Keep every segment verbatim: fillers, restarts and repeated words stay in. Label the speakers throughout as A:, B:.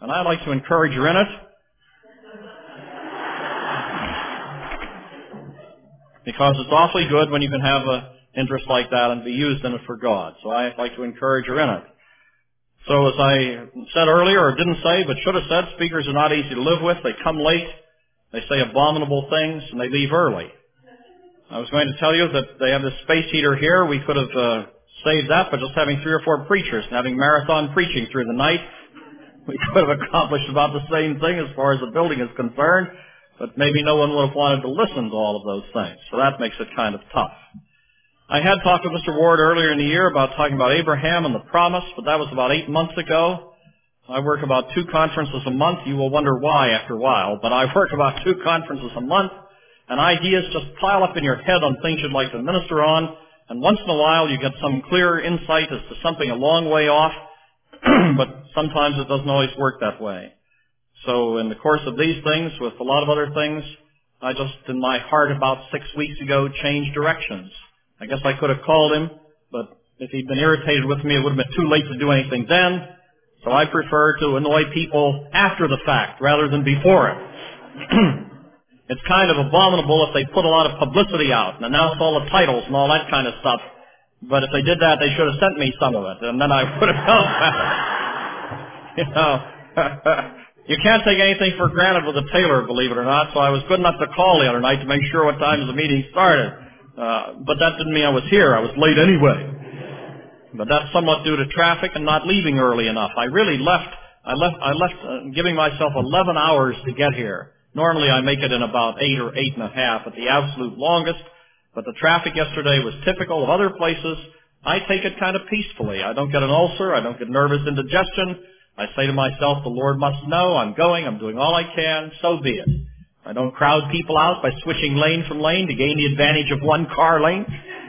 A: and I'd like to encourage you in it. Because it's awfully good when you can have an interest like that and be used in it for God. So I'd like to encourage you in it. So as I said earlier, or didn't say, but should have said, speakers are not easy to live with. They come late, they say abominable things, and they leave early. I was going to tell you that they have this space heater here. We could have uh, saved that by just having three or four preachers and having marathon preaching through the night. We could have accomplished about the same thing as far as the building is concerned, but maybe no one would have wanted to listen to all of those things. So that makes it kind of tough. I had talked with Mister Ward earlier in the year about talking about Abraham and the promise, but that was about eight months ago. I work about two conferences a month. You will wonder why after a while, but I work about two conferences a month, and ideas just pile up in your head on things you'd like to minister on, and once in a while you get some clear insight as to something a long way off, but sometimes it doesn't always work that way. So in the course of these things, with a lot of other things, I just, in my heart about six weeks ago, changed directions. I guess I could have called him, but if he'd been irritated with me, it would have been too late to do anything then. So I prefer to annoy people after the fact rather than before it. It's kind of abominable if they put a lot of publicity out and announce all the titles and all that kind of stuff. But if they did that, they should have sent me some of it, and then I would have felt better. You know, you can't take anything for granted with a tailor, believe it or not, so I was good enough to call the other night to make sure what time the meeting started. Uh, but that didn't mean I was here. I was late anyway. But that's somewhat due to traffic and not leaving early enough. I really left, I left, I left uh, giving myself eleven hours to get here. Normally I make it in about eight or eight and a half at the absolute longest, but the traffic yesterday was typical of other places. I take it kind of peacefully. I don't get an ulcer. I don't get nervous indigestion. I say to myself, the Lord must know I'm going. I'm doing all I can. So be it. I don't crowd people out by switching lane from lane to gain the advantage of one car lane.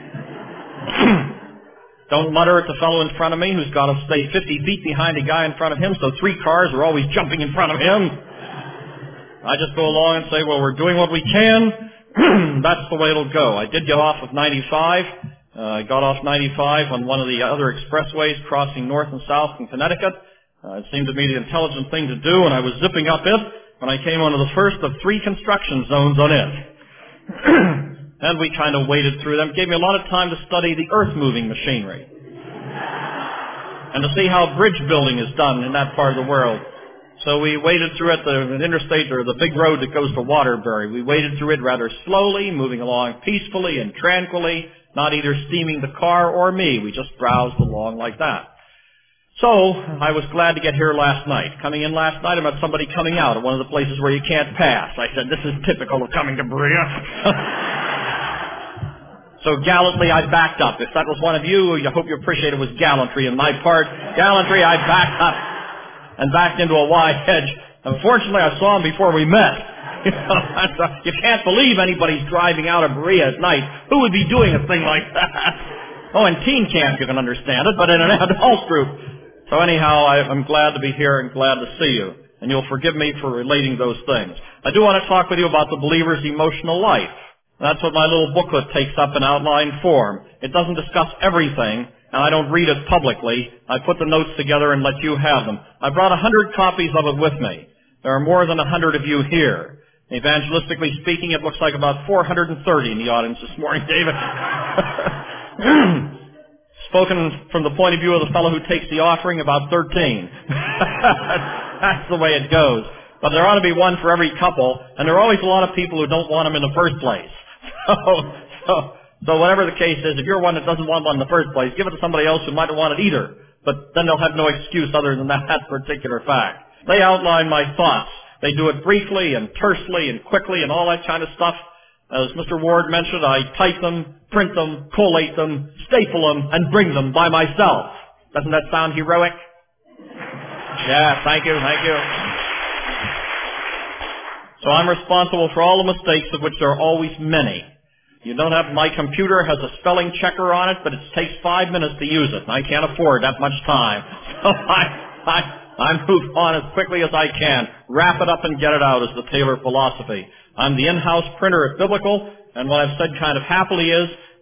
A: Don't mutter at the fellow in front of me who's got to stay fifty feet behind the guy in front of him, so three cars are always jumping in front of him. I just go along and say, well, we're doing what we can. That's the way it'll go. I did get off of ninety-five. Uh, I got off ninety-five on one of the other expressways crossing north and south from Connecticut. Uh, it seemed to me the intelligent thing to do, and I was zipping up it when I came onto the first of three construction zones on it. And we kind of waded through them. It gave me a lot of time to study the earth-moving machinery and to see how bridge building is done in that part of the world. So we waded through it, the interstate, or the big road that goes to Waterbury. We waded through it rather slowly, moving along peacefully and tranquilly, not either steaming the car or me. We just browsed along like that. So I was glad to get here last night. Coming in last night, I met somebody coming out at one of the places where you can't pass. I said, this is typical of coming to Berea. So gallantly, I backed up. If that was one of you, I hope you appreciate it was gallantry on my part. Gallantry, I backed up and backed into a wide hedge. Unfortunately, I saw him before we met. You know, you can't believe anybody's driving out of Berea at night. Who would be doing a thing like that? Oh, in teen camp you can understand it, but in an adult group. So anyhow, I, I'm glad to be here and glad to see you. And you'll forgive me for relating those things. I do want to talk with you about the believer's emotional life. That's what my little booklet takes up in outline form. It doesn't discuss everything, and I don't read it publicly. I put the notes together and let you have them. I brought a hundred copies of it with me. There are more than a hundred of you here. Evangelistically speaking, it looks like about four hundred thirty in the audience this morning, David. Spoken from the point of view of the fellow who takes the offering, about thirteen. That's the way it goes. But there ought to be one for every couple, and there are always a lot of people who don't want them in the first place. So, so, so whatever the case is, if you're one that doesn't want one in the first place, give it to somebody else who might not want it either. But then they'll have no excuse other than that, that particular fact. They outline my thoughts. They do it briefly and tersely and quickly and all that kind of stuff. As Mister Ward mentioned, I type them, print them, collate them, staple them, and bring them by myself. Doesn't that sound heroic? Yeah, thank you, thank you. So I'm responsible for all the mistakes, of which there are always many. You don't have, my computer has a spelling checker on it, but it takes five minutes to use it, and I can't afford that much time. So I, I, I move on as quickly as I can. Wrap it up and get it out is the Taylor philosophy. I'm the in-house printer at Biblical, and what I've said kind of happily is,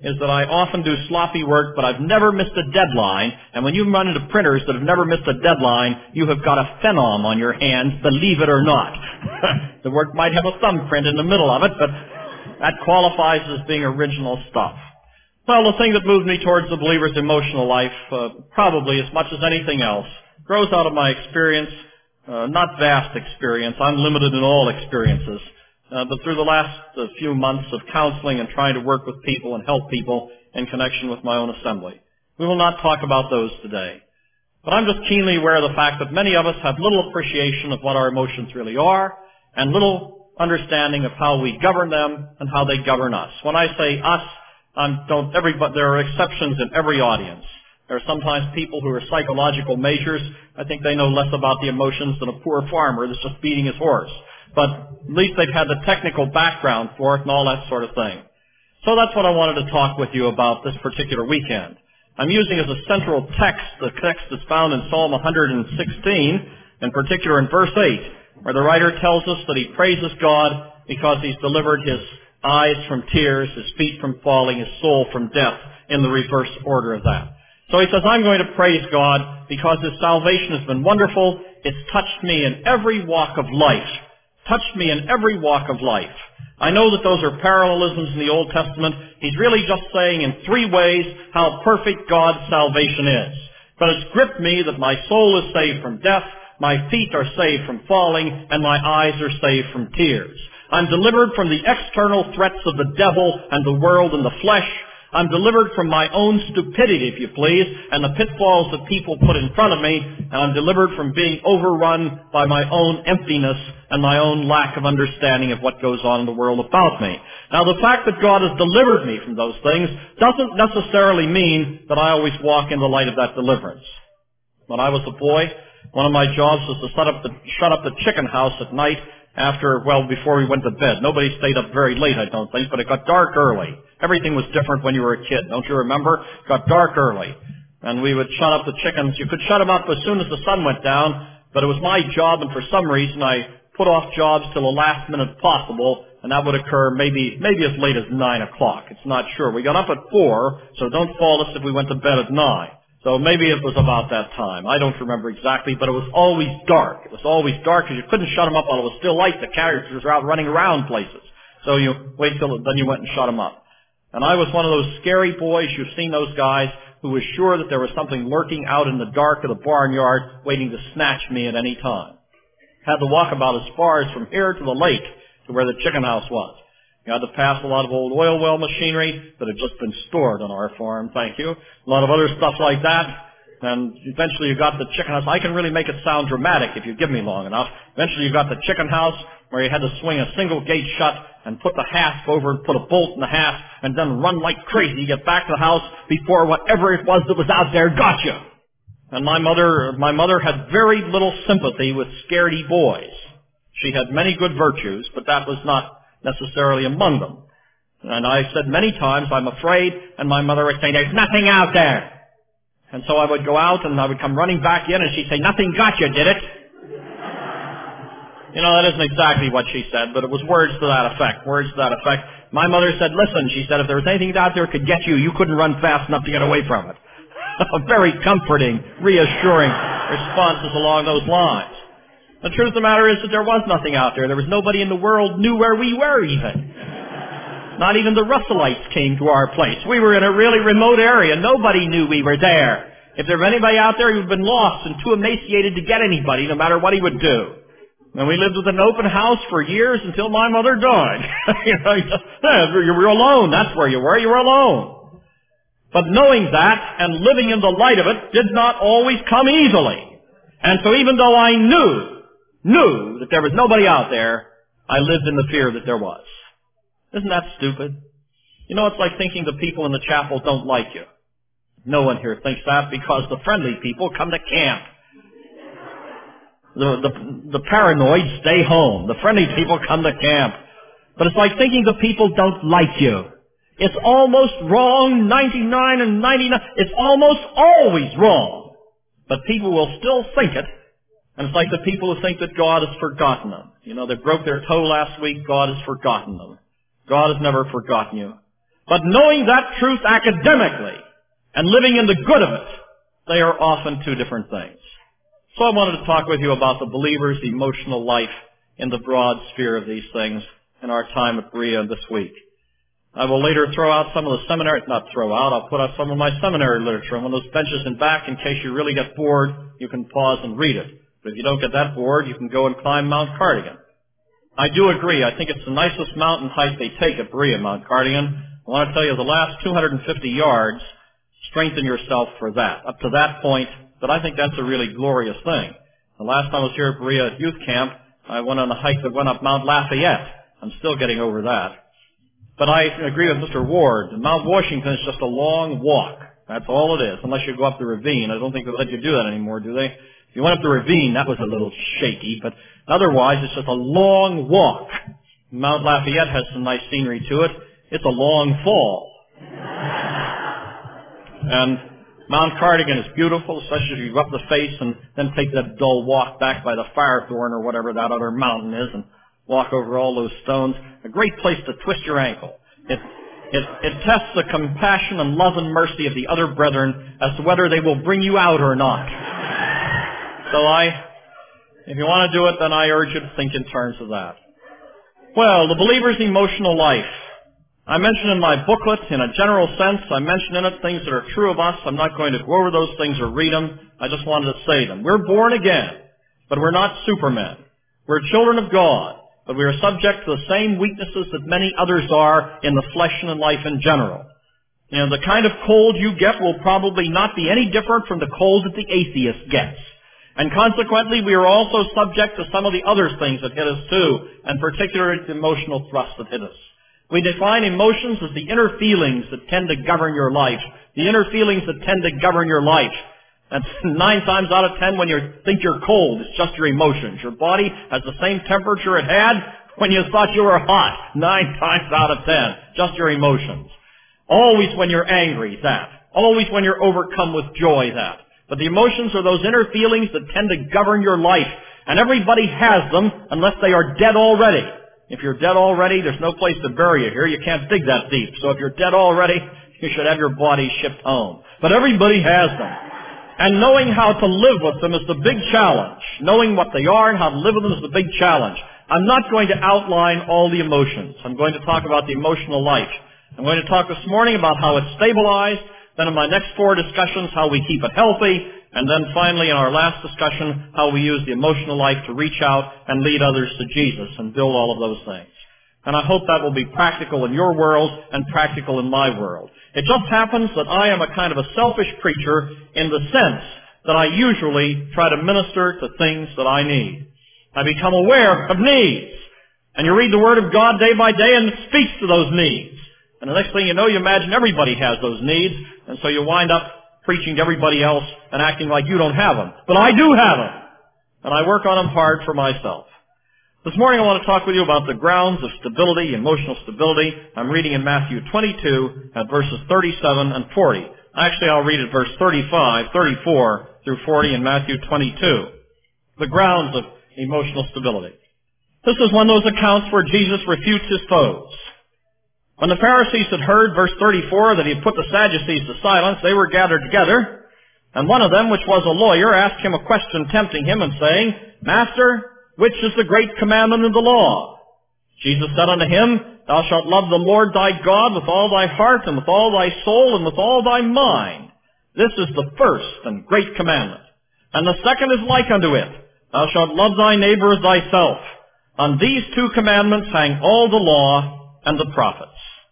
A: is that I often do sloppy work, but I've never missed a deadline. And when you run into printers that have never missed a deadline, you have got a phenom on your hands, believe it or not. The work might have a thumbprint in the middle of it, but that qualifies as being original stuff. Well, the thing that moved me towards the believer's emotional life, uh, probably as much as anything else, grows out of my experience, uh, not vast experience. I'm limited in all experiences. Uh, but through the last uh, few months of counseling and trying to work with people and help people in connection with my own assembly. We will not talk about those today. But I'm just keenly aware of the fact that many of us have little appreciation of what our emotions really are and little understanding of how we govern them and how they govern us. When I say us, I'm, don't everybody, there are exceptions in every audience. There are sometimes people who are psychological measures. I think they know less about the emotions than a poor farmer that's just beating his horse. But at least they've had the technical background for it and all that sort of thing. So that's what I wanted to talk with you about this particular weekend. I'm using as a central text the text that's found in Psalm one hundred sixteen, in particular in verse eight, where the writer tells us that he praises God because he's delivered his eyes from tears, his feet from falling, his soul from death, in the reverse order of that. So he says, I'm going to praise God because his salvation has been wonderful. It's touched me in every walk of life. Touched me in every walk of life. I know that those are parallelisms in the Old Testament. He's really just saying in three ways how perfect God's salvation is. But it's gripped me that my soul is saved from death, my feet are saved from falling, and my eyes are saved from tears. I'm delivered from the external threats of the devil and the world and the flesh. I'm delivered from my own stupidity, if you please, and the pitfalls that people put in front of me, and I'm delivered from being overrun by my own emptiness and my own lack of understanding of what goes on in the world about me. Now, the fact that God has delivered me from those things doesn't necessarily mean that I always walk in the light of that deliverance. When I was a boy, one of my jobs was to set up the, shut up the chicken house at night after, well, before we went to bed. Nobody stayed up very late, I don't think, but it got dark early. Everything was different when you were a kid. Don't you remember? It got dark early. And we would shut up the chickens. You could shut them up as soon as the sun went down, but it was my job, and for some reason I put off jobs till the last minute possible, and that would occur maybe maybe as late as nine o'clock. It's not sure. We got up at four, so don't fault us if we went to bed at nine. So maybe it was about that time. I don't remember exactly, but it was always dark. It was always dark because you couldn't shut them up while it was still light. The characters were out running around places. So you wait till then you went and shut them up. And I was one of those scary boys. You've seen those guys who was sure that there was something lurking out in the dark of the barnyard waiting to snatch me at any time. Had to walk about as far as from here to the lake to where the chicken house was. You had to pass a lot of old oil well machinery that had just been stored on our farm, thank you. A lot of other stuff like that. And eventually you got the chicken house. I can really make it sound dramatic if you give me long enough. Eventually you got the chicken house where you had to swing a single gate shut and put the hasp over and put a bolt in the hasp and then run like crazy to get back to the house before whatever it was that was out there got you. And my mother, my mother had very little sympathy with scaredy boys. She had many good virtues, but that was not necessarily among them. And I said many times, I'm afraid, and my mother would say, there's nothing out there. And so I would go out and I would come running back in and she'd say, nothing got you, did it? You know, that isn't exactly what she said, but it was words to that effect, words to that effect. My mother said, listen, she said, if there was anything out there that could get you, you couldn't run fast enough to get away from it. Very comforting, reassuring responses along those lines. The truth of the matter is that there was nothing out there. There was nobody in the world knew where we were even. Not even the Russellites came to our place. We were in a really remote area. Nobody knew we were there. If there were anybody out there, he would have been lost and too emaciated to get anybody, no matter what he would do. And we lived with an open house for years until my mother died. you know, you, just, you were alone. That's where you were. You were alone. But knowing that and living in the light of it did not always come easily. And so even though I knew, knew that there was nobody out there, I lived in the fear that there was. Isn't that stupid? You know, it's like thinking the people in the chapel don't like you. No one here thinks that because the friendly people come to camp. The, the, the paranoid stay home. The friendly people come to camp. But it's like thinking the people don't like you. It's almost wrong, ninety-nine and ninety-nine. It's almost always wrong. But people will still think it. And it's like the people who think that God has forgotten them. You know, they broke their toe last week. God has forgotten them. God has never forgotten you. But knowing that truth academically and living in the good of it, they are often two different things. So I wanted to talk with you about the believer's emotional life in the broad sphere of these things in our time at Berea this week. I will later throw out some of the seminary, not throw out, I'll put out some of my seminary literature on one of those benches in back in case you really get bored, you can pause and read it. But if you don't get that bored, you can go and climb Mount Cardigan. I do agree, I think it's the nicest mountain height they take at Berea, Mount Cardigan. I want to tell you the last two hundred fifty yards, strengthen yourself for that. Up to that point, but I think that's a really glorious thing. The last time I was here at Berea at youth camp, I went on a hike that went up Mount Lafayette. I'm still getting over that. But I agree with Mister Ward. Mount Washington is just a long walk. That's all it is, unless you go up the ravine. I don't think they let you do that anymore, do they? If you went up the ravine, that was a little shaky, but otherwise it's just a long walk. Mount Lafayette has some nice scenery to it. It's a long fall. And Mount Cardigan is beautiful, especially if you go up the face and then take that dull walk back by the Firethorn or whatever that other mountain is and walk over all those stones. A great place to twist your ankle. It, it, it tests the compassion and love and mercy of the other brethren as to whether they will bring you out or not. So I, if you want to do it, then I urge you to think in terms of that. Well, the believer's emotional life. I mentioned in my booklet, in a general sense, I mentioned in it things that are true of us. I'm not going to go over those things or read them. I just wanted to say them. We're born again, but we're not supermen. We're children of God, but we are subject to the same weaknesses that many others are in the flesh and in life in general. You know, the kind of cold you get will probably not be any different from the cold that the atheist gets. And consequently, we are also subject to some of the other things that hit us too, and particularly the emotional thrust that hit us. We define emotions as the inner feelings that tend to govern your life. The inner feelings that tend to govern your life. That's nine times out of ten when you think you're cold, it's just your emotions. Your body has the same temperature it had when you thought you were hot. Nine times out of ten, just your emotions. Always when you're angry, that. Always when you're overcome with joy, that. But the emotions are those inner feelings that tend to govern your life. And everybody has them unless they are dead already. If you're dead already, there's no place to bury you here. You can't dig that deep. So if you're dead already, you should have your body shipped home. But everybody has them. And knowing how to live with them is the big challenge. Knowing what they are and how to live with them is the big challenge. I'm not going to outline all the emotions. I'm going to talk about the emotional life. I'm going to talk this morning about how it's stabilized. Then in my next four discussions, how we keep it healthy. And then finally, in our last discussion, how we use the emotional life to reach out and lead others to Jesus and build all of those things. And I hope that will be practical in your world and practical in my world. It just happens that I am a kind of a selfish preacher in the sense that I usually try to minister to things that I need. I become aware of needs. And you read the Word of God day by day and it speaks to those needs. And the next thing you know, you imagine everybody has those needs. And so you wind up preaching to everybody else and acting like you don't have them. But I do have them. And I work on them hard for myself. This morning I want to talk with you about the grounds of stability, emotional stability. I'm reading in Matthew twenty-two at verses thirty-seven and forty. Actually, I'll read at verse thirty-five, thirty-four through forty in Matthew twenty-two. The grounds of emotional stability. This is one of those accounts where Jesus refutes his foes. When the Pharisees had heard, verse thirty-four, that he had put the Sadducees to silence, they were gathered together. And one of them, which was a lawyer, asked him a question, tempting him and saying, Master, which is the great commandment in the law? Jesus said unto him, Thou shalt love the Lord thy God with all thy heart and with all thy soul and with all thy mind. This is the first and great commandment. And the second is like unto it. Thou shalt love thy neighbor as thyself. On these two commandments hang all the law and the prophets.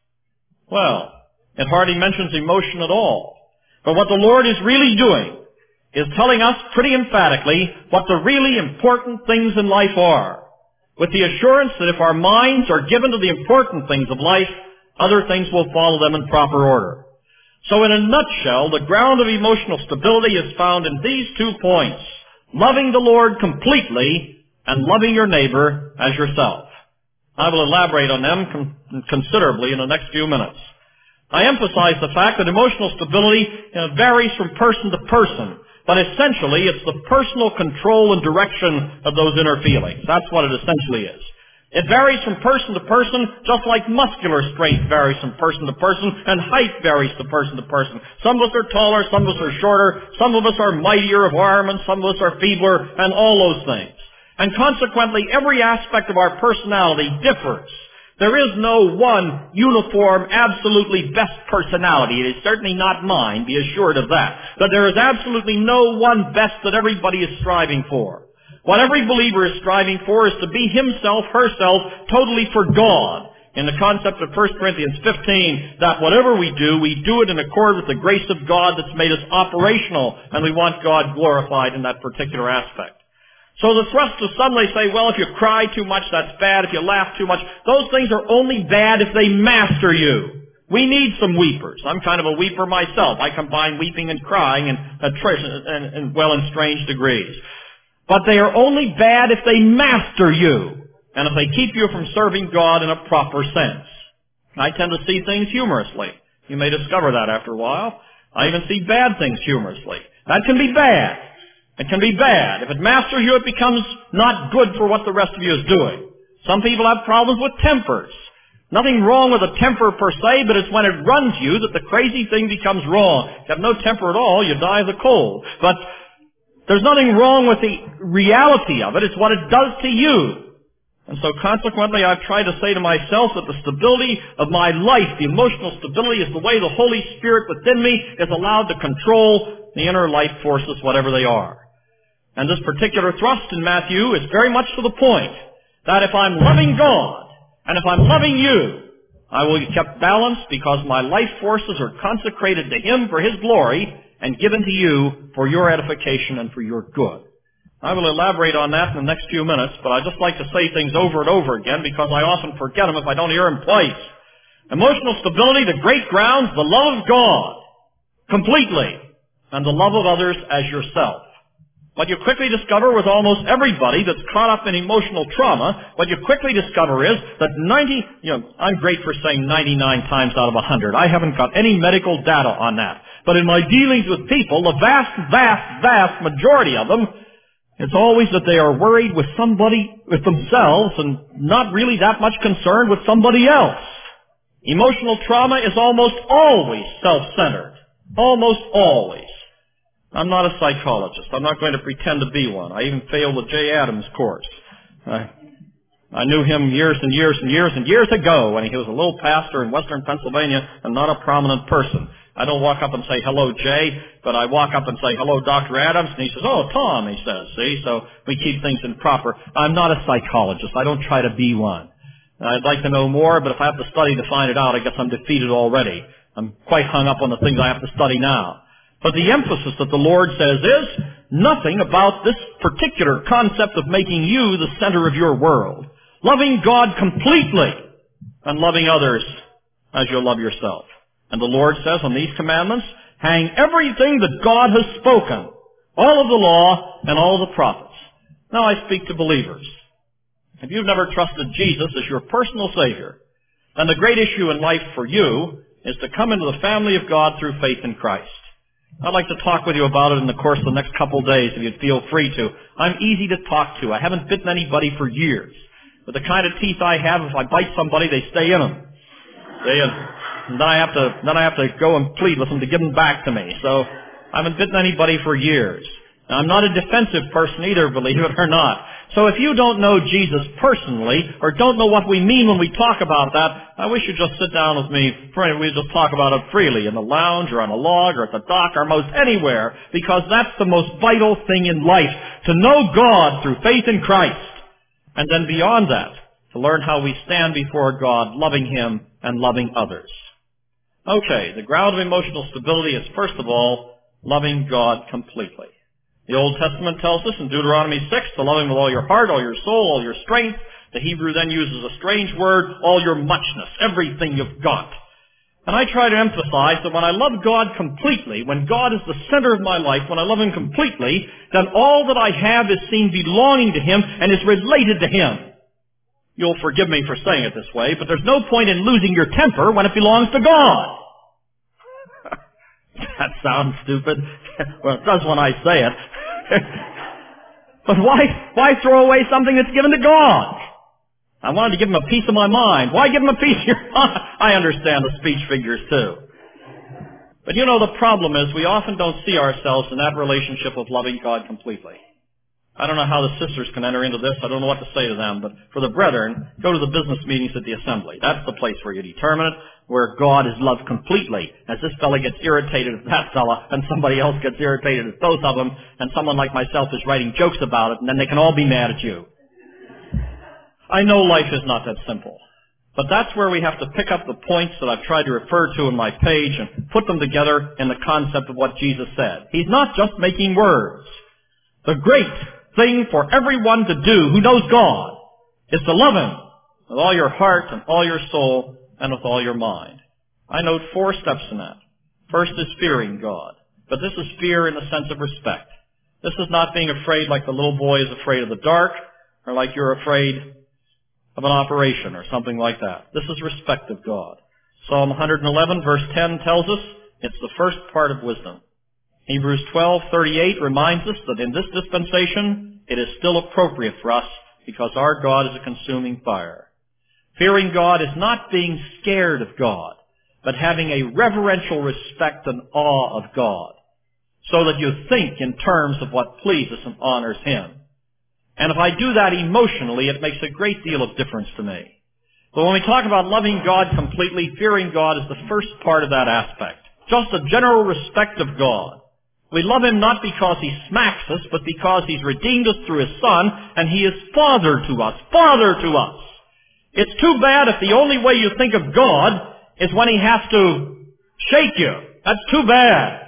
A: Well, it hardly mentions emotion at all. But what the Lord is really doing is telling us pretty emphatically what the really important things in life are, with the assurance that if our minds are given to the important things of life, other things will follow them in proper order. So in a nutshell, the ground of emotional stability is found in these two points: loving the Lord completely and loving your neighbor as yourself. I will elaborate on them con- considerably in the next few minutes. I emphasize the fact that emotional stability you know, varies from person to person, but essentially it's the personal control and direction of those inner feelings. That's what it essentially is. It varies from person to person, just like muscular strength varies from person to person, and height varies from person to person. Some of us are taller, some of us are shorter, some of us are mightier of arm, and some of us are feebler, and all those things. And consequently, every aspect of our personality differs. There is no one uniform, absolutely best personality. It is certainly not mine, be assured of that. But there is absolutely no one best that everybody is striving for. What every believer is striving for is to be himself, herself, totally for God. In the concept of First Corinthians fifteen, that whatever we do, we do it in accord with the grace of God that's made us operational, and we want God glorified in that particular aspect. So the thrust of some, they say, well, if you cry too much, that's bad. If you laugh too much, those things are only bad if they master you. We need some weepers. I'm kind of a weeper myself. I combine weeping and crying in, in, in well, in strange degrees. But they are only bad if they master you, and if they keep you from serving God in a proper sense. I tend to see things humorously. You may discover that after a while. I even see bad things humorously. That can be bad. It can be bad. If it masters you, it becomes not good for what the rest of you is doing. Some people have problems with tempers. Nothing wrong with a temper per se, but it's when it runs you that the crazy thing becomes wrong. If you have no temper at all, you die of the cold. But there's nothing wrong with the reality of it. It's what it does to you. And so consequently, I've tried to say to myself that the stability of my life, the emotional stability, is the way the Holy Spirit within me is allowed to control the inner life forces, whatever they are. And this particular thrust in Matthew is very much to the point that if I'm loving God, and if I'm loving you, I will be kept balanced because my life forces are consecrated to Him for His glory and given to you for your edification and for your good. I will elaborate on that in the next few minutes, but I just like to say things over and over again because I often forget them if I don't hear them twice. Emotional stability, the great grounds, the love of God, completely, and the love of others as yourself. What you quickly discover with almost everybody that's caught up in emotional trauma, what you quickly discover is that ninety, you know, I'm great for saying ninety-nine times out of one hundred. I haven't got any medical data on that. But in my dealings with people, the vast, vast, vast majority of them, it's always that they are worried with somebody, with themselves, and not really that much concerned with somebody else. Emotional trauma is almost always self-centered. Almost always. I'm not a psychologist. I'm not going to pretend to be one. I even failed the Jay Adams course. I, I knew him years and years and years and years ago when he was a little pastor in western Pennsylvania and not a prominent person. I don't walk up and say, hello, Jay, but I walk up and say, hello, Doctor Adams, and he says, oh, Tom, he says, see? So we keep things in proper. I'm not a psychologist. I don't try to be one. I'd like to know more, but if I have to study to find it out, I guess I'm defeated already. I'm quite hung up on the things I have to study now. But the emphasis that the Lord says is nothing about this particular concept of making you the center of your world. Loving God completely and loving others as you love yourself. And the Lord says on these commandments, hang everything that God has spoken, all of the law and all of the prophets. Now I speak to believers. If you've never trusted Jesus as your personal Savior, then the great issue in life for you is to come into the family of God through faith in Christ. I'd like to talk with you about it in the course of the next couple of days if you'd feel free to. I'm easy to talk to. I haven't bitten anybody for years. But the kind of teeth I have, if I bite somebody, they stay in them. They, uh, and then I have to, then I have to go and plead with them to give them back to me. So I haven't bitten anybody for years. Now, I'm not a defensive person either, believe it or not. So if you don't know Jesus personally, or don't know what we mean when we talk about that, I wish you'd just sit down with me. We'd just talk about it freely in the lounge or on a log or at the dock or most anywhere, because that's the most vital thing in life, to know God through faith in Christ. And then beyond that, to learn how we stand before God, loving Him and loving others. Okay, the ground of emotional stability is, first of all, loving God completely. The Old Testament tells us in Deuteronomy six to love Him with all your heart, all your soul, all your strength. The Hebrew then uses a strange word, all your muchness, everything you've got. And I try to emphasize that when I love God completely, when God is the center of my life, when I love Him completely, then all that I have is seen belonging to Him and is related to Him. You'll forgive me for saying it this way, but there's no point in losing your temper when it belongs to God. That sounds stupid. Well, it does when I say it. But why, why throw away something that's given to God? I wanted to give him a piece of my mind. Why give him a piece of your mind? I understand the speech figures too. But you know, the problem is we often don't see ourselves in that relationship of loving God completely. I don't know how the sisters can enter into this. I don't know what to say to them. But for the brethren, go to the business meetings at the assembly. That's the place where you determine it, where God is loved completely. As this fella gets irritated at that fella, and somebody else gets irritated at both of them, and someone like myself is writing jokes about it, and then they can all be mad at you. I know life is not that simple. But that's where we have to pick up the points that I've tried to refer to in my page and put them together in the concept of what Jesus said. He's not just making words. The great thing for everyone to do who knows God is to love Him with all your heart and all your soul and with all your mind. I note four steps in that. First is fearing God. But this is fear in the sense of respect. This is not being afraid like the little boy is afraid of the dark, or like you're afraid of an operation or something like that. This is respect of God. Psalm one eleven verse ten tells us it's the first part of wisdom. Hebrews twelve thirty-eight reminds us that in this dispensation it is still appropriate for us because our God is a consuming fire. Fearing God is not being scared of God, but having a reverential respect and awe of God, so that you think in terms of what pleases and honors Him. And if I do that emotionally, it makes a great deal of difference to me. But when we talk about loving God completely, fearing God is the first part of that aspect. Just a general respect of God. We love Him not because He smacks us, but because He's redeemed us through His Son, and He is Father to us. Father to us. It's too bad if the only way you think of God is when He has to shake you. That's too bad.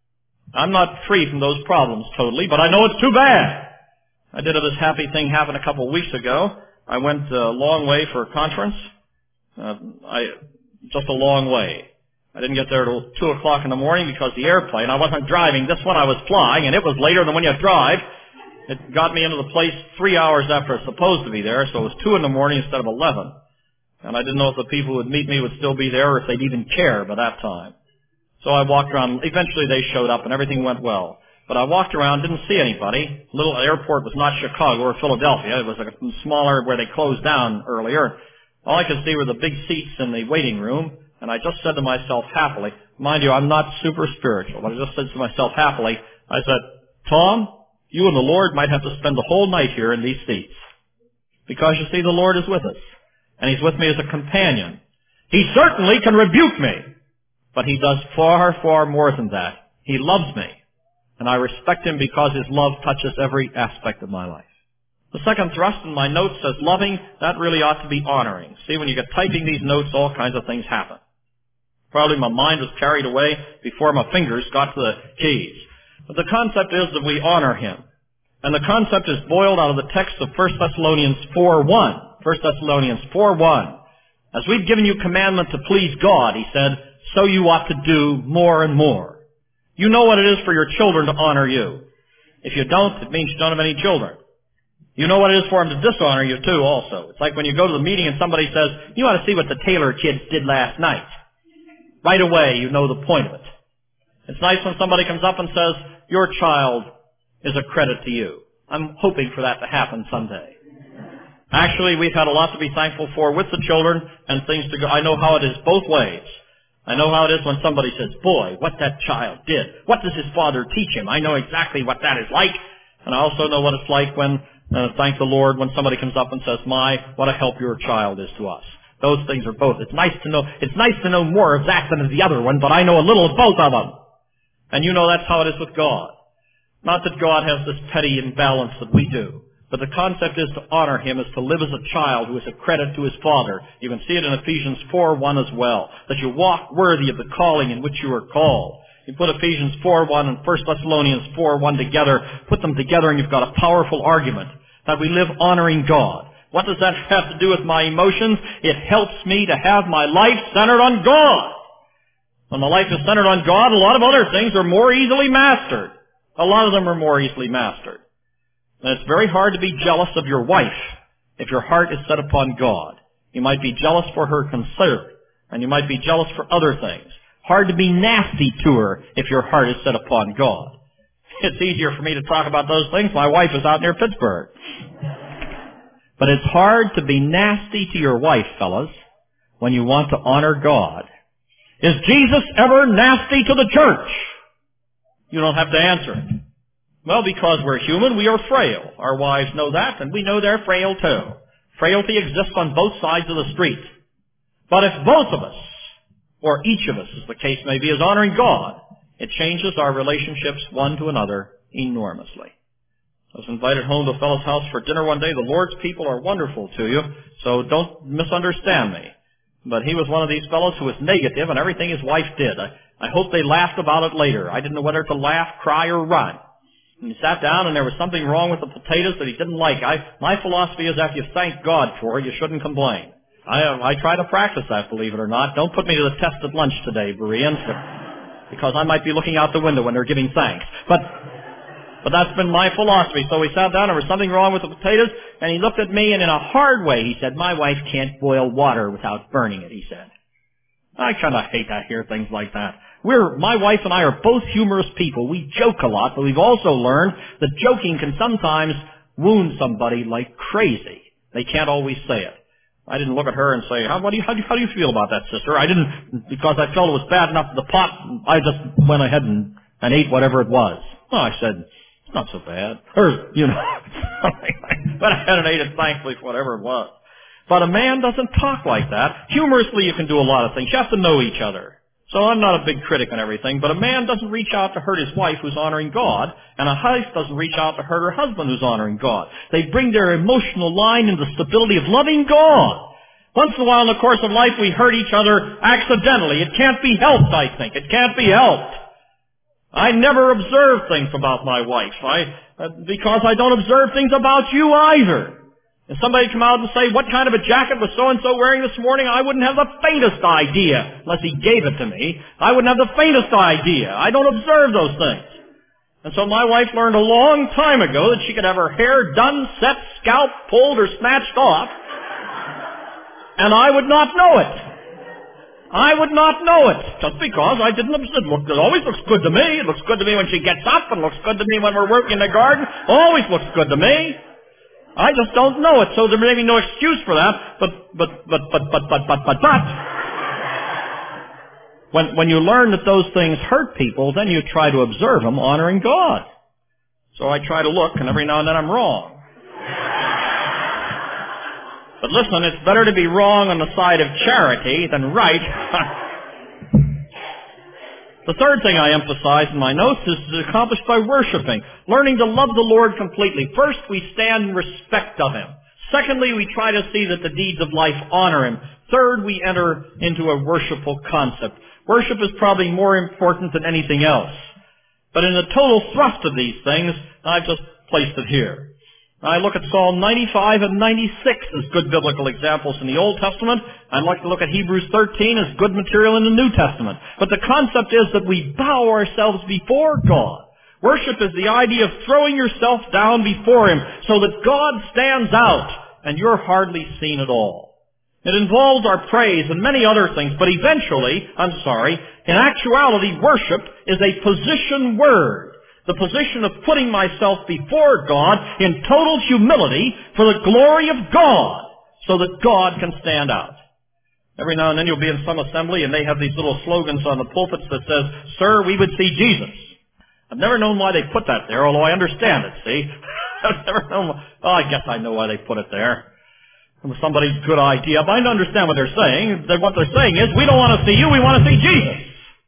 A: I'm not free from those problems totally, but I know it's too bad. I did have this happy thing happen a couple of weeks ago. I went a long way for a conference. Uh, I just a long way. I didn't get there till two o'clock in the morning because the airplane, I wasn't driving this one, I was flying, and it was later than when you drive. It got me into the place three hours after I was supposed to be there, so it was two in the morning instead of eleven. And I didn't know if the people who would meet me would still be there or if they'd even care by that time. So I walked around. Eventually they showed up and everything went well. But I walked around, didn't see anybody. Little airport was not Chicago or Philadelphia. It was like a smaller where they closed down earlier. All I could see were the big seats in the waiting room. And I just said to myself happily, mind you, I'm not super spiritual, but I just said to myself happily, I said, Tom, you and the Lord might have to spend the whole night here in these seats. Because you see, the Lord is with us. And He's with me as a companion. He certainly can rebuke me. But He does far, far more than that. He loves me. And I respect Him because His love touches every aspect of my life. The second thrust in my notes says loving. That really ought to be honoring. See, when you get typing these notes, all kinds of things happen. Probably my mind was carried away before my fingers got to the keys. But the concept is that we honor Him. And the concept is boiled out of the text of First Thessalonians four one. First Thessalonians four one. As we've given you commandment to please God, he said, so you ought to do more and more. You know what it is for your children to honor you. If you don't, it means you don't have any children. You know what it is for them to dishonor you too also. It's like when you go to the meeting and somebody says, you ought to see what the Taylor kids did last night. Right away, you know the point of it. It's nice when somebody comes up and says, your child is a credit to you. I'm hoping for that to happen someday. Actually, we've had a lot to be thankful for with the children and things to go. I know how it is both ways. I know how it is when somebody says, boy, what that child did. What does his father teach him? I know exactly what that is like. And I also know what it's like when, uh, thank the Lord, when somebody comes up and says, my, what a help your child is to us. Those things are both. It's nice to know, it's nice to know more of that than of the other one, but I know a little of both of them. And you know that's how it is with God. Not that God has this petty imbalance that we do, but the concept is to honor Him is to live as a child who is a credit to his Father. You can see it in Ephesians four one as well, that you walk worthy of the calling in which you are called. You put Ephesians four one and First Thessalonians four one together, put them together, and you've got a powerful argument that we live honoring God. What does that have to do with my emotions? It helps me to have my life centered on God. When my life is centered on God, a lot of other things are more easily mastered. A lot of them are more easily mastered. And it's very hard to be jealous of your wife if your heart is set upon God. You might be jealous for her concern, and you might be jealous for other things. Hard to be nasty to her if your heart is set upon God. It's easier for me to talk about those things. My wife is out near Pittsburgh. But it's hard to be nasty to your wife, fellas, when you want to honor God. Is Jesus ever nasty to the church? You don't have to answer. Well, because we're human, we are frail. Our wives know that, and we know they're frail too. Frailty exists on both sides of the street. But if both of us, or each of us, as the case may be, is honoring God, it changes our relationships one to another enormously. I was invited home to a fellow's house for dinner one day. The Lord's people are wonderful to you, so don't misunderstand me. But he was one of these fellows who was negative on everything his wife did. I, I hope they laughed about it later. I didn't know whether to laugh, cry, or run. And he sat down, and there was something wrong with the potatoes that he didn't like. I, my philosophy is after you thank God for it, you shouldn't complain. I, I try to practice that, believe it or not. Don't put me to the test at lunch today, Bereans, because I might be looking out the window when they're giving thanks. But... But that's been my philosophy. So we sat down, there was something wrong with the potatoes, and he looked at me, and in a hard way, he said, my wife can't boil water without burning it, he said. I kind of hate to hear things like that. We're, my wife and I are both humorous people. We joke a lot, but we've also learned that joking can sometimes wound somebody like crazy. They can't always say it. I didn't look at her and say, how, what do you, how, do you, how do you feel about that, sister? I didn't, because I felt it was bad enough for the pot, I just went ahead and, and ate whatever it was. Well, I said, it's not so bad. Or, you know, but I hadn't ate it, thankfully, for whatever it was. But a man doesn't talk like that. Humorously, you can do a lot of things. You have to know each other. So I'm not a big critic on everything, but a man doesn't reach out to hurt his wife who's honoring God, and a wife doesn't reach out to hurt her husband who's honoring God. They bring their emotional line in the stability of loving God. Once in a while in the course of life, we hurt each other accidentally. It can't be helped, I think. It can't be helped. I never observe things about my wife, I, uh, because I don't observe things about you either. If somebody come out and say, what kind of a jacket was so-and-so wearing this morning, I wouldn't have the faintest idea, unless he gave it to me. I wouldn't have the faintest idea. I don't observe those things. And so my wife learned a long time ago that she could have her hair done, set, scalped, pulled, or snatched off, and I would not know it. I would not know it, just because I didn't observe it. Look, it always looks good to me. It looks good to me when she gets up, and looks good to me when we're working in the garden. Always looks good to me. I just don't know it, so there may be no excuse for that. But, but, but, but, but, but, but, but, but. When, when you learn that those things hurt people, then you try to observe them honoring God. So I try to look, and every now and then I'm wrong. But listen, it's better to be wrong on the side of charity than right. The third thing I emphasize in my notes is accomplished by worshiping, learning to love the Lord completely. First, we stand in respect of Him. Secondly, we try to see that the deeds of life honor Him. Third, we enter into a worshipful concept. Worship is probably more important than anything else. But in the total thrust of these things, I've just placed it here. I look at Psalm ninety-five and ninety-six as good biblical examples in the Old Testament. I'd like to look at Hebrews thirteen as good material in the New Testament. But the concept is that we bow ourselves before God. Worship is the idea of throwing yourself down before Him so that God stands out and you're hardly seen at all. It involves our praise and many other things, but eventually, I'm sorry, in actuality, worship is a position word. The position of putting myself before God in total humility for the glory of God, so that God can stand out. Every now and then you'll be in some assembly and they have these little slogans on the pulpits that says, "Sir, we would see Jesus." I've never known why they put that there, although I understand it, see. I've never known why. Oh, I guess I know why they put it there. It was somebody's good idea, but I understand what they're saying. What they're saying is, we don't want to see you, we want to see Jesus.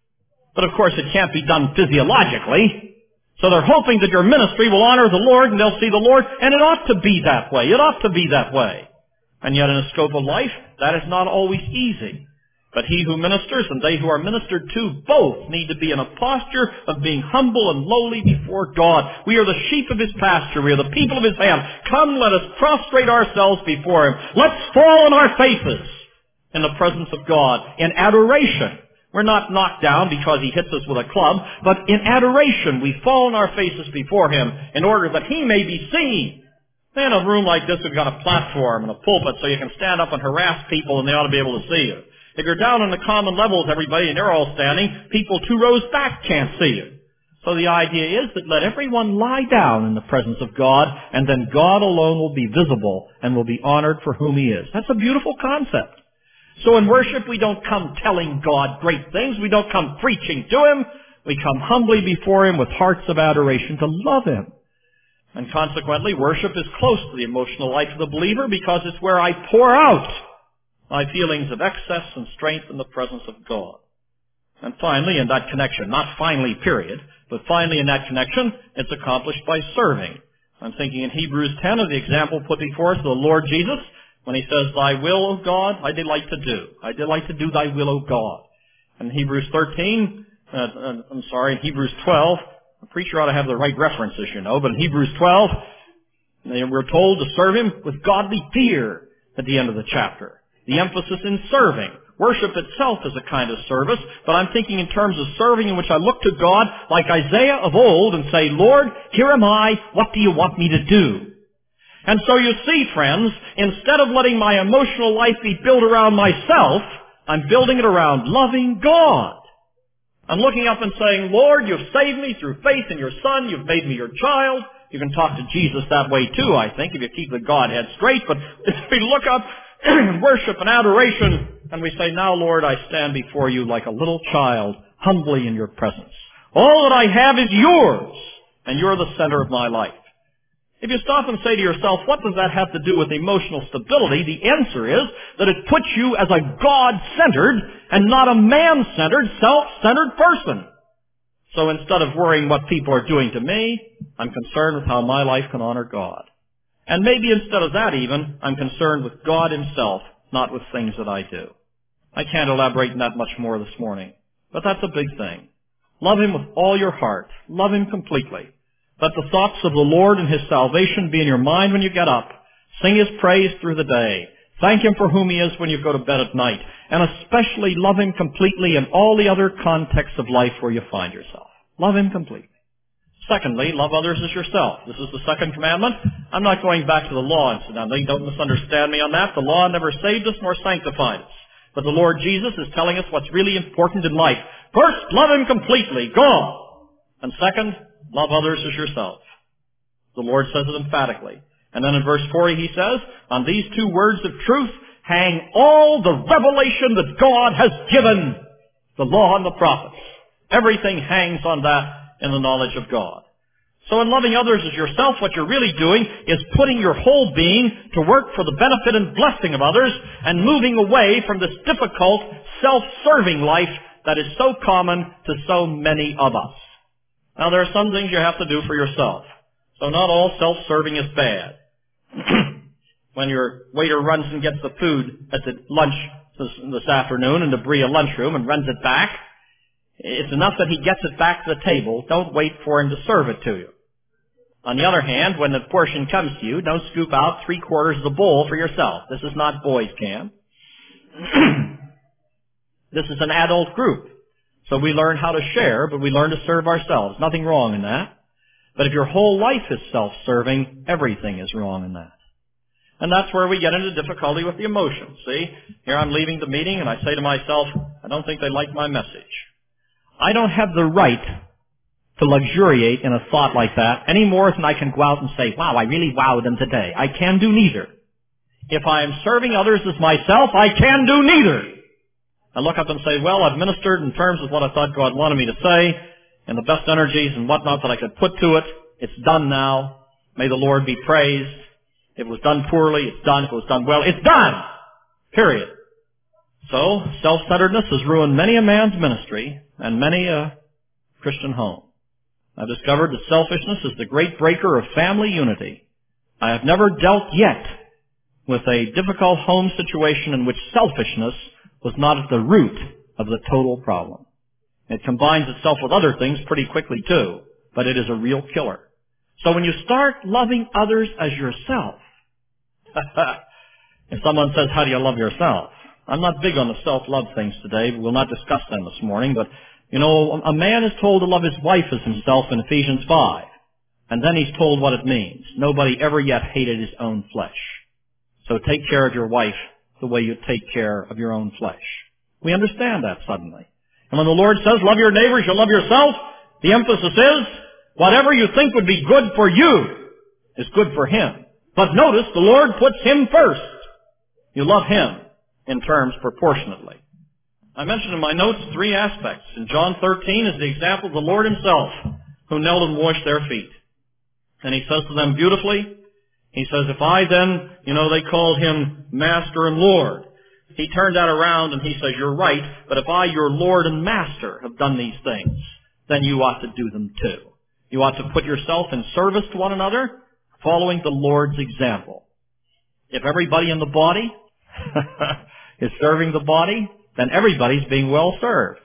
A: But of course it can't be done physiologically. So they're hoping that your ministry will honor the Lord and they'll see the Lord, and it ought to be that way. It ought to be that way. And yet in a scope of life, that is not always easy. But he who ministers and they who are ministered to both need to be in a posture of being humble and lowly before God. We are the sheep of His pasture. We are the people of His hand. Come, let us prostrate ourselves before Him. Let's fall on our faces in the presence of God in adoration. We're not knocked down because He hits us with a club, but in adoration we fall on our faces before Him in order that He may be seen. In a room like this, we've got a platform and a pulpit so you can stand up and harass people and they ought to be able to see you. If you're down on the common level with everybody and they're all standing, people two rows back can't see you. So the idea is that let everyone lie down in the presence of God, and then God alone will be visible and will be honored for whom He is. That's a beautiful concept. So in worship, we don't come telling God great things. We don't come preaching to Him. We come humbly before Him with hearts of adoration to love Him. And consequently, worship is close to the emotional life of the believer because it's where I pour out my feelings of excess and strength in the presence of God. And finally, in that connection, not finally, period, but finally in that connection, it's accomplished by serving. I'm thinking in Hebrews ten of the example put before us of the Lord Jesus, when He says, Thy will, O God, I delight to do. I delight to do Thy will, O God. And Hebrews thirteen, uh, uh, I'm sorry, in Hebrews twelve, the preacher ought to have the right references, you know, but in Hebrews twelve, we're told to serve Him with godly fear at the end of the chapter. The emphasis in serving. Worship itself is a kind of service, but I'm thinking in terms of serving in which I look to God like Isaiah of old and say, Lord, here am I, what do you want me to do? And so you see, friends, instead of letting my emotional life be built around myself, I'm building it around loving God. I'm looking up and saying, Lord, you've saved me through faith in your Son, you've made me your child. You can talk to Jesus that way too, I think, if you keep the Godhead straight, but if we look up worship and adoration, and we say, now, Lord, I stand before you like a little child, humbly in your presence. All that I have is yours, and you're the center of my life. If you stop and say to yourself, what does that have to do with emotional stability? The answer is that it puts you as a God-centered and not a man-centered, self-centered person. So instead of worrying what people are doing to me, I'm concerned with how my life can honor God. And maybe instead of that even, I'm concerned with God Himself, not with things that I do. I can't elaborate on that much more this morning, but that's a big thing. Love Him with all your heart. Love Him completely. Let the thoughts of the Lord and His salvation be in your mind when you get up. Sing His praise through the day. Thank Him for whom He is when you go to bed at night. And especially love Him completely in all the other contexts of life where you find yourself. Love Him completely. Secondly, love others as yourself. This is the second commandment. I'm not going back to the law, incidentally. Don't misunderstand me on that. The law never saved us nor sanctified us. But the Lord Jesus is telling us what's really important in life. First, love Him completely, God. And second, love others as yourself. The Lord says it emphatically. And then in verse forty He says, on these two words of truth hang all the revelation that God has given, the law and the prophets. Everything hangs on that in the knowledge of God. So in loving others as yourself, what you're really doing is putting your whole being to work for the benefit and blessing of others and moving away from this difficult, self-serving life that is so common to so many of us. Now, there are some things you have to do for yourself. So not all self-serving is bad. When your waiter runs and gets the food at the lunch this, this afternoon in the Berea lunchroom and runs it back, it's enough that he gets it back to the table. Don't wait for him to serve it to you. On the other hand, when the portion comes to you, don't scoop out three quarters of the bowl for yourself. This is not boys' camp. This is an adult group. So we learn how to share, but we learn to serve ourselves. Nothing wrong in that. But if your whole life is self-serving, everything is wrong in that. And that's where we get into difficulty with the emotions. See, here I'm leaving the meeting and I say to myself, I don't think they like my message. I don't have the right to luxuriate in a thought like that any more than I can go out and say, wow, I really wowed them today. I can do neither. If I am serving others as myself, I can do neither. I look up and say, well, I've ministered in terms of what I thought God wanted me to say, and the best energies and whatnot that I could put to it. It's done now. May the Lord be praised. If it was done poorly, it's done. If it was done well, it's done. Period. So, self-centeredness has ruined many a man's ministry and many a Christian home. I've discovered that selfishness is the great breaker of family unity. I have never dealt yet with a difficult home situation in which selfishness was not at the root of the total problem. It combines itself with other things pretty quickly too, but it is a real killer. So when you start loving others as yourself, if someone says, how do you love yourself? I'm not big on the self-love things today. We'll not discuss them this morning, but you know, a man is told to love his wife as himself in Ephesians five. And then he's told what it means. Nobody ever yet hated his own flesh. So take care of your wife the way you take care of your own flesh. We understand that suddenly. And when the Lord says, love your neighbors, you love yourself, The emphasis is, whatever you think would be good for you is good for him. But notice, the Lord puts him first. You love him in terms proportionately. I mentioned in my notes three aspects. In John thirteen is the example of the Lord himself, who knelt and washed their feet. And he says to them beautifully, he says, if I then, you know, they called him Master and Lord. He turned that around and he says, you're right, but if I, your Lord and Master, have done these things, then you ought to do them too. You ought to put yourself in service to one another, following the Lord's example. If everybody in the body is serving the body, then everybody's being well served.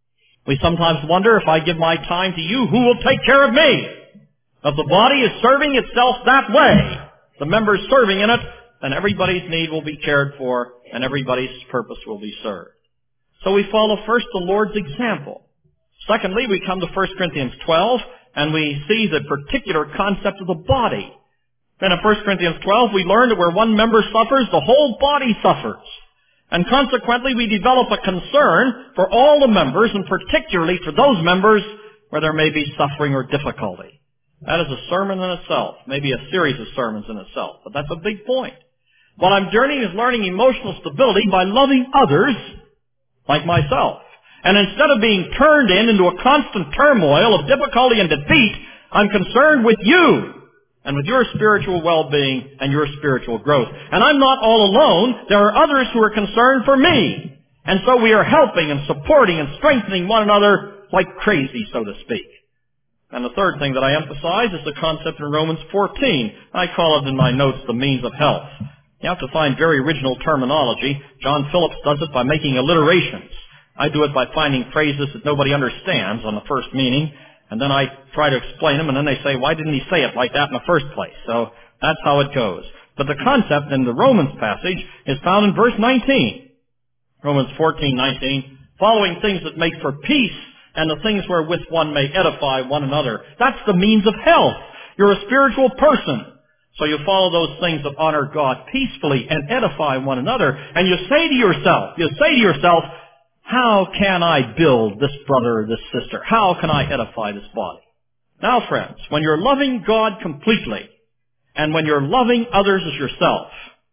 A: We sometimes wonder, if I give my time to you, who will take care of me? If the body is serving itself that way, the members serving in it, then everybody's need will be cared for and everybody's purpose will be served. So we follow first the Lord's example. Secondly, we come to First Corinthians twelve and we see the particular concept of the body. Then in First Corinthians twelve we learn that where one member suffers, the whole body suffers. And consequently we develop a concern for all the members, and particularly for those members where there may be suffering or difficulty. That is a sermon in itself, maybe a series of sermons in itself, but that's a big point. What I'm journeying is learning emotional stability by loving others like myself. And instead of being turned in into a constant turmoil of difficulty and defeat, I'm concerned with you and with your spiritual well-being and your spiritual growth. And I'm not all alone. There are others who are concerned for me. And so we are helping and supporting and strengthening one another like crazy, so to speak. And the third thing that I emphasize is the concept in Romans fourteen. I call it in my notes the means of health. You have to find very original terminology. John Phillips does it by making alliterations. I do it by finding phrases that nobody understands on the first meaning, and then I try to explain them, and then they say, why didn't he say it like that in the first place? So that's how it goes. But the concept in the Romans passage is found in verse nineteen. Romans fourteen nineteen, following things that make for peace, and the things wherewith one may edify one another. That's the means of health. You're a spiritual person. So you follow those things that honor God peacefully and edify one another. And you say to yourself, you say to yourself, how can I build this brother or this sister? How can I edify this body? Now, friends, when you're loving God completely, and when you're loving others as yourself,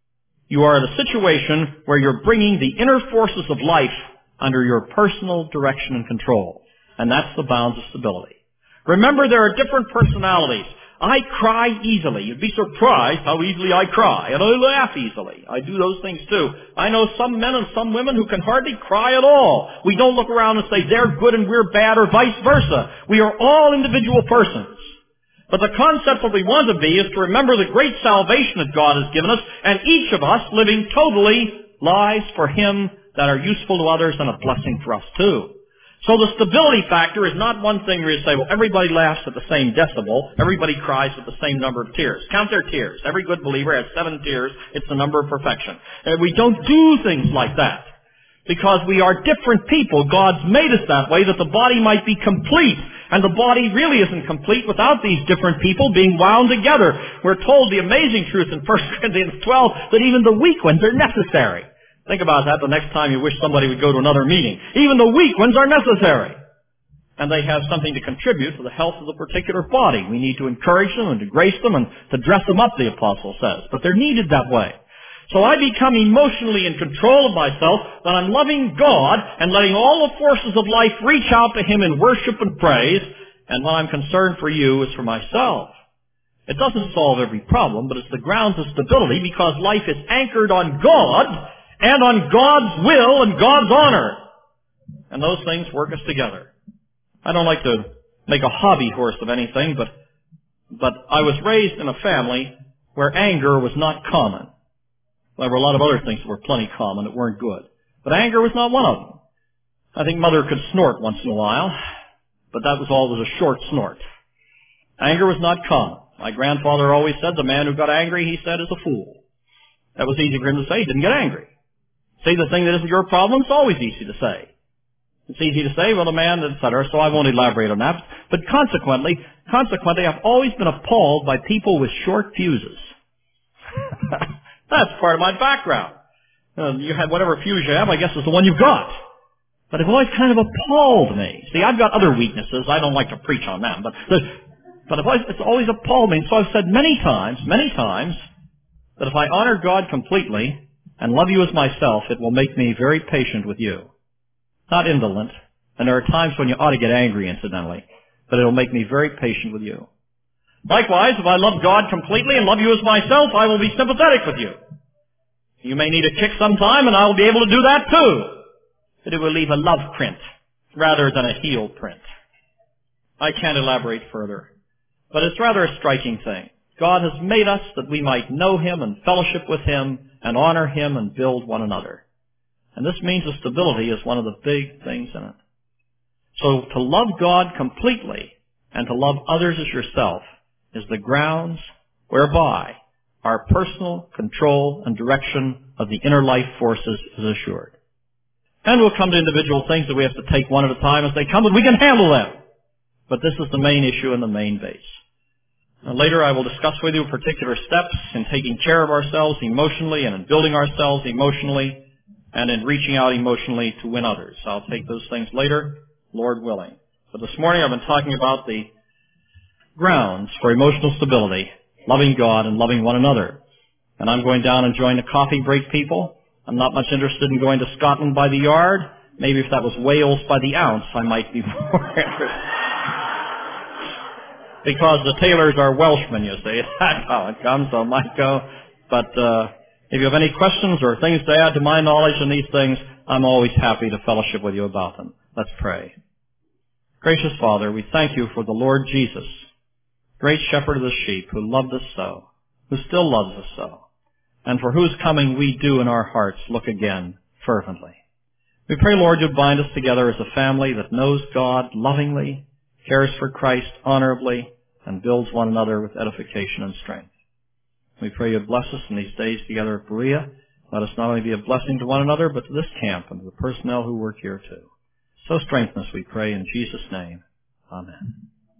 A: you are in a situation where you're bringing the inner forces of life under your personal direction and control. And that's the bounds of stability. Remember, there are different personalities. I cry easily. You'd be surprised how easily I cry. And I laugh easily. I do those things too. I know some men and some women who can hardly cry at all. We don't look around and say they're good and we're bad, or vice versa. We are all individual persons. But the concept that we want to be is to remember the great salvation that God has given us, and each of us living totally lives for Him that are useful to others and a blessing for us too. So the stability factor is not one thing where you say, well, everybody laughs at the same decibel, everybody cries with the same number of tears. Count their tears. Every good believer has seven tears. It's the number of perfection. And we don't do things like that because we are different people. God's made us that way that the body might be complete. And the body really isn't complete without these different people being wound together. We're told the amazing truth in First Corinthians twelve that even the weak ones are necessary. Think about that the next time you wish somebody would go to another meeting. Even the weak ones are necessary. And they have something to contribute to the health of the particular body. We need to encourage them and to grace them and to dress them up, the apostle says. But they're needed that way. So I become emotionally in control of myself, that I'm loving God and letting all the forces of life reach out to Him in worship and praise. And what I'm concerned for you is for myself. It doesn't solve every problem, but it's the grounds of stability because life is anchored on God and on God's will and God's honor. And those things work us together. I don't like to make a hobby horse of anything, but, but I was raised in a family where anger was not common. There were a lot of other things that were plenty common that weren't good. But anger was not one of them. I think Mother could snort once in a while, but that was always a short snort. Anger was not common. My grandfather always said the man who got angry, he said, is a fool. That was easy for him to say. He didn't get angry. See, the thing that isn't your problem, it's always easy to say. It's easy to say, well, the man, et cetera, so I won't elaborate on that. But consequently, consequently, I've always been appalled by people with short fuses. That's part of my background. Uh, you have whatever fuse you have, I guess, is the one you've got. But it always kind of appalled me. See, I've got other weaknesses. I don't like to preach on them. But, but it's always appalled me. So I've said many times, many times, that if I honor God completely and love you as myself, it will make me very patient with you. Not indolent. And there are times when you ought to get angry, incidentally. But it will make me very patient with you. Likewise, if I love God completely and love you as myself, I will be sympathetic with you. You may need a kick sometime, and I will be able to do that too. But it will leave a love print rather than a heel print. I can't elaborate further, but it's rather a striking thing. God has made us that we might know Him and fellowship with Him and honor Him and build one another. And this means that stability is one of the big things in it. So to love God completely and to love others as yourself is the grounds whereby our personal control and direction of the inner life forces is assured. And we'll come to individual things that we have to take one at a time as they come, and we can handle them. But this is the main issue and the main base. Now, later I will discuss with you particular steps in taking care of ourselves emotionally and in building ourselves emotionally and in reaching out emotionally to win others. I'll take those things later, Lord willing. But this morning I've been talking about the grounds for emotional stability, loving God and loving one another. And I'm going down and join the coffee break people. I'm not much interested in going to Scotland by the yard. Maybe if that was Wales by the ounce, I might be more interested. Because the tailors are Welshmen, you see. That's how it comes, so I might go. But uh, if you have any questions or things to add to my knowledge on these things, I'm always happy to fellowship with you about them. Let's pray. Gracious Father, we thank you for the Lord Jesus, great shepherd of the sheep, who loved us so, who still loves us so, and for whose coming we do in our hearts look again fervently. We pray, Lord, you'd bind us together as a family that knows God lovingly, cares for Christ honorably, and builds one another with edification and strength. We pray you'd bless us in these days together at Berea. Let us not only be a blessing to one another, but to this camp and to the personnel who work here too. So strengthen us, we pray, in Jesus' name. Amen.